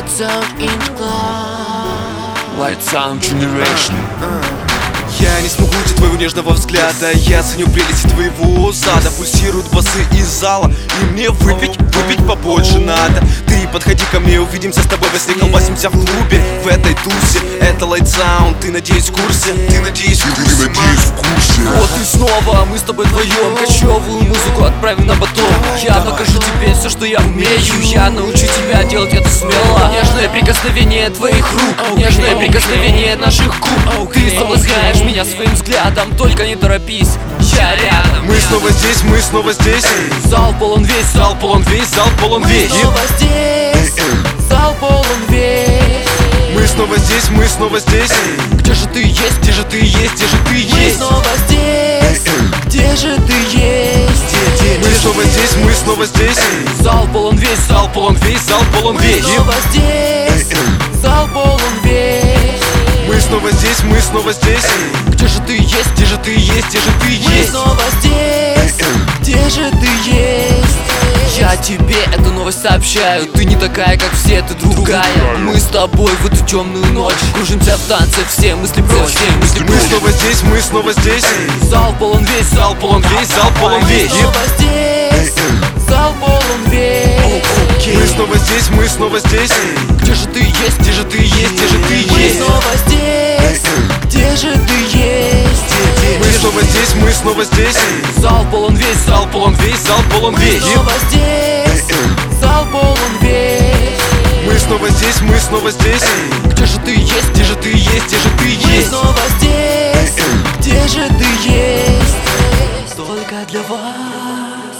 Sound in club. Light Sound Generation. Я не смогу ждать твоего нежного взгляда. Я ценю прелести твоего зада. Пульсируют басы из зала, и мне выпить побольше надо. Ты подходи ко мне, увидимся с тобой во сне. Колбасимся в клубе, в этой тусе. Это Light Sound, ты надеюсь в курсе? Ты надеюсь в курсе? Вот и снова мы с тобой вдвоем. Кочевую музыку отправим на потом. Я покажу тебе все, что я умею. Я научу тебя делать это смело. Нежное прикосновение твоих рук, нежное прикосновение наших губ. Ты соблазняешь меня своим взглядом, только не торопись, я рядом. Мы снова здесь, мы снова здесь. Зал полон весь, Зал полон весь, зал полон весь. Мы снова здесь, зал полон весь. Мы снова здесь, мы снова здесь. где же ты есть, где же ты есть, где же ты Мы есть? снова здесь, где же ты есть? Мы снова здесь, мы снова здесь. Зал полон весь, Зал полон весь, зал полон весь. Мы снова здесь, зал полон весь. Мы снова здесь, мы снова здесь. где же ты есть, где же ты есть, где же ты Мы есть? снова здесь, где же ты есть? Я тебе эту новость сообщаю. Ты не такая, как все, ты другая. Мы с тобой в эту темную ночь кружимся в танце, все мысли прочь, все мысли Мы прочь. снова здесь, мы снова здесь. Зал полон весь, Зал полон весь, зал полон весь. Мы снова здесь, зал полон весь. Мы снова здесь, мы снова здесь. где же ты есть, где же ты есть, где же ты Мы есть? снова здесь, где же ты есть? Мы снова здесь, мы снова здесь. Зал полон весь, Зал полон весь, зал полон весь. Мы снова здесь, зал полон весь. Мы снова здесь, мы снова здесь. где же ты есть, где же ты есть, где же ты Мы есть? снова здесь, где же ты есть? Только для вас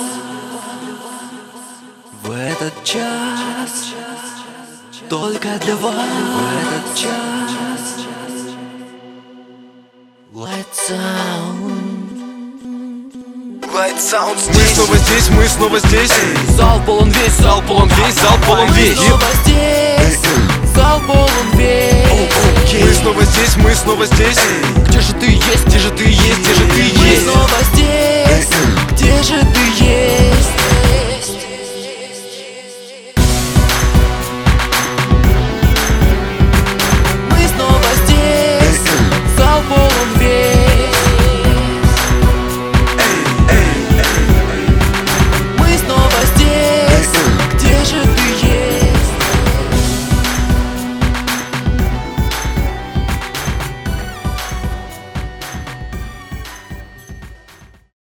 в этот час. Только для вас в этот час. Light Sound. Light Sound. Мы снова здесь, мы снова здесь. Зал полон весь, Зал полон весь, зал полон Мы весь. снова здесь, зал полон весь. Мы снова здесь, мы снова здесь. где же ты есть, где же ты есть, где же ты Мы есть? снова здесь, где же ты